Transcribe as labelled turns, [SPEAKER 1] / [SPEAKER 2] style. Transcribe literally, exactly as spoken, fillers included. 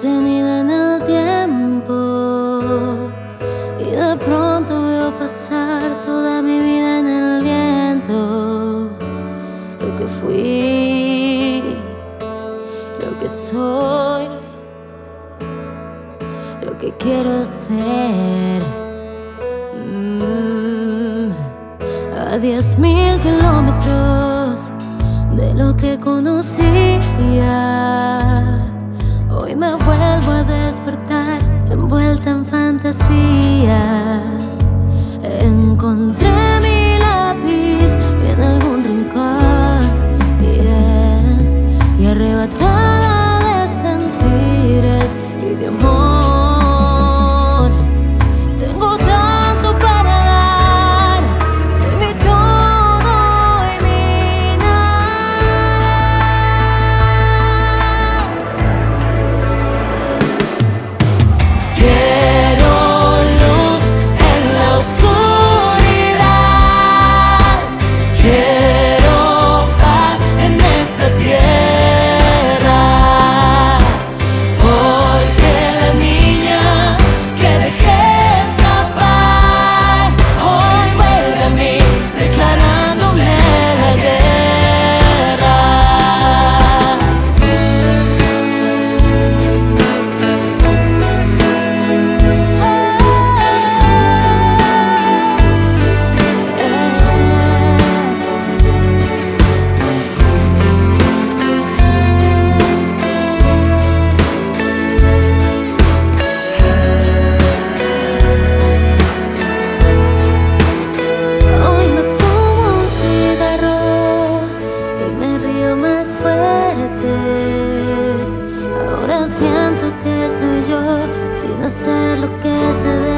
[SPEAKER 1] detenida en el tiempo, y de pronto veo pasar toda mi vida en el viento. Lo que fui, lo que soy, lo que quiero ser. mm. A diez mil kilómetros de lo que conocía, hoy me vuelvo a despertar envuelta en fantasía. Encontré mi lápiz en algún rincón, yeah, y arrebatada de sentires y de amor. Tengo tanto para dar, soy mi todo y mi nada. Quiero luz en la oscuridad, quiero paz en esta tierra, porque la niña que dejé escapar hoy vuelve a mí declarándome la guerra. Hoy me fumo un cigarro y me río más fuerte. Ahora siento que soy yo sin hacer lo que se debe.